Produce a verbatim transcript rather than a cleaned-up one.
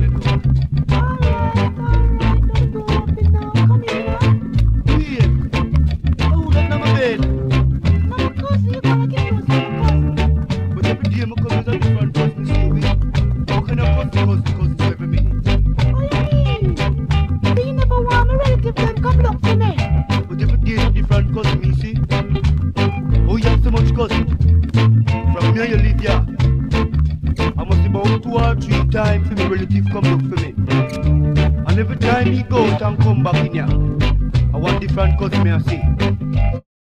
me go. Alright, alright, don't do nothing now. Come here. Wait, who that number bed? Now, my cousin, you gotta get close to my cousin. But every day my cousin's a different cousin, see we. How can I cousin, cousin, cousin every minute? What you mean? So you never want my relative them come look for me? But every day a different cousin, me see. Oh, you have so much cousin. From here you live here. I must about two or three times for my relative come look for me. And every time he go out and come back in here, I want different cousin me I see.